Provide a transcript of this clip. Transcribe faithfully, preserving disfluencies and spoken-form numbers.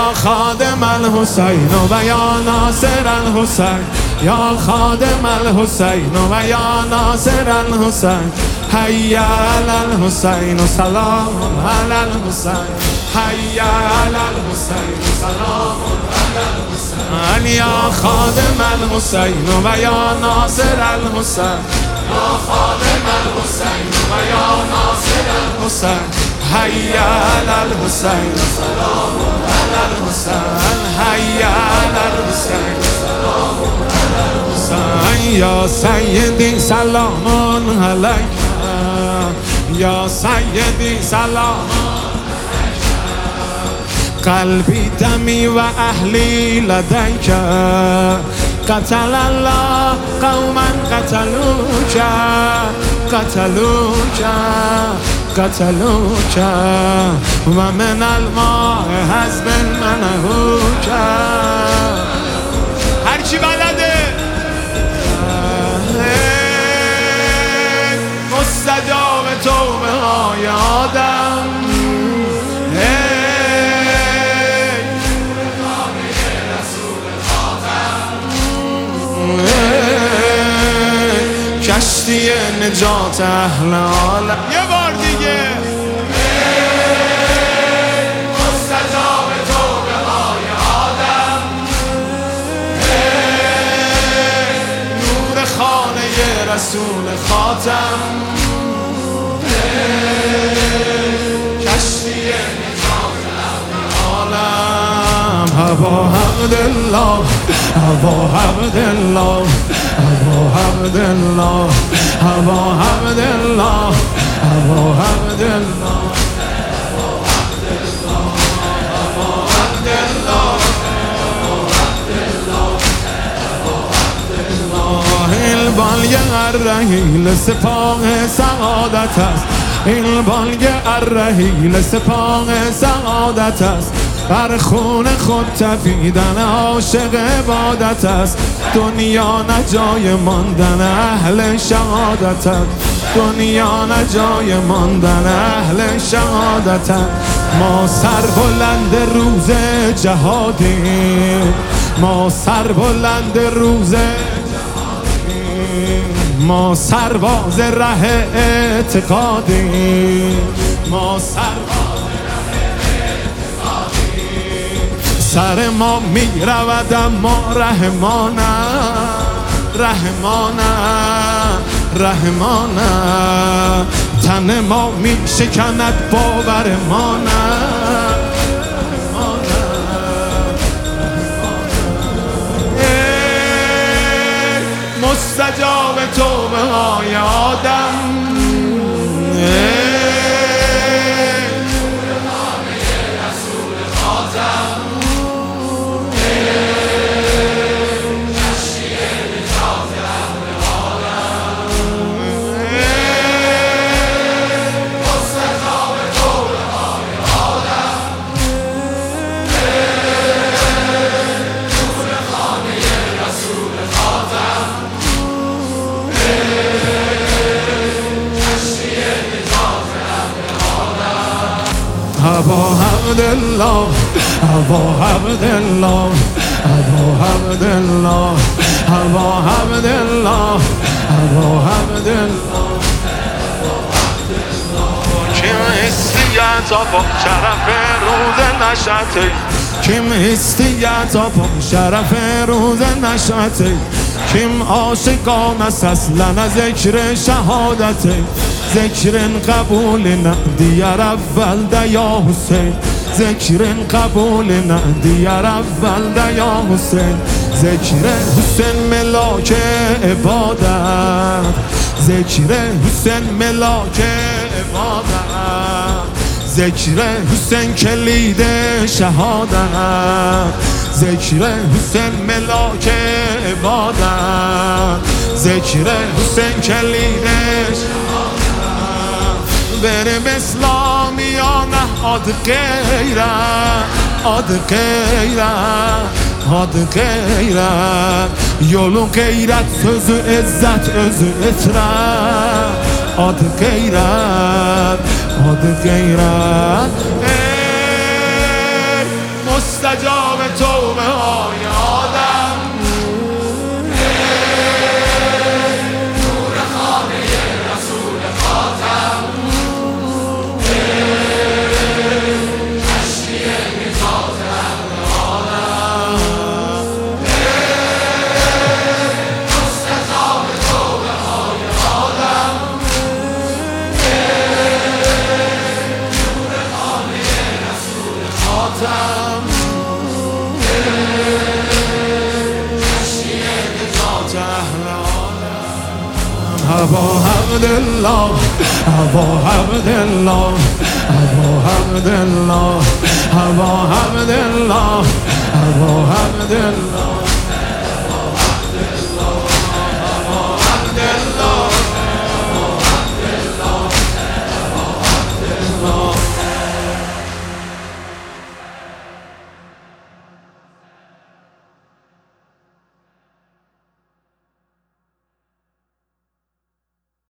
یا خادم الحسین و یا ناصر الحسین، یا خادم الحسین و یا ناصر الحسین، حی علی الحسین و سلام علی الحسین، حی علی الحسین و سلام علی الحسین. یا خادم الحسین و یا ناصر الحسین، یا خادم الحسین و یا ناصر الحسین، حی علی الحسین و سلام علی الحسین، حی علی الحسین و سلام علی الحسین. یا سیدی سلام علیک، یا سیدی سلام قلبی دمی و اهلی لدیک، قتل الله قوما قتلوک قتلوک قتلوک و من الماء حسب منهوک. هرچی بلده مستجاب توبه های آدم، کشتی نجات اهل عالم. یه بار دیگه مستجاب توبه های آدم، نور خانه رسول خاتم، کشتی نجات اهل عالم. هوا عبدالله، هوا عبدالله، هوا عبدالله، هوا عبدالله، هوا عبدالله، این بالگ الرحیل سپاه سعادت است، این بالگ الرحیل سپاه سعادت است، بر خون خود تپیدن عاشق عبادت است، دنیا نه جای ماندن اهل شهادت است، دنیا نه جای ماندن اهل شهادت است. ما سر بلند روز جهادیم، ما سر بلند روز جهادیم، ما سرباز ره اعتقادیم، ما سرباز سر ما می رود اما رحمانه رحمانه رحمانه، تن ما می شکند باور ما نه رحمانه. مستجاب توبه های آدم، هوا عبدالله، هوا عبدالله، هوا عبدالله، هوا عبدالله، هوا عبدالله. کیم هستیت با شرف روز نشاطی، کیم هستیت با شرف روز نشاطی، کیم عاشقان است اصلا ذکر شهادتی، ذکر قبول ندیر اول دیا حسین، ذکر قبول ندیر اول دیا حسین، ذکر حسین ملاک عبادت، ذکر حسین ملاک عبادت، ذکر حسین کلید شهادت، ذکر حسین ملاک عبادت، ذکر حسین کلید شهادت. بریم اسلامیانه آد غیره آد غیره آد غیره، یولو غیرت sözü عزت özü اطرت، آد غیرت آد غیرت. مستجاب مستجاب توبه های آدم. نور خانه رسول خاتم، کشتی نجات اهل عالم، مستجاب توبه های آدم. نور خانه رسول خاتم، ابا عبدالله ابا عبدالله ابا عبدالله ابا عبدالله ابا عبدالله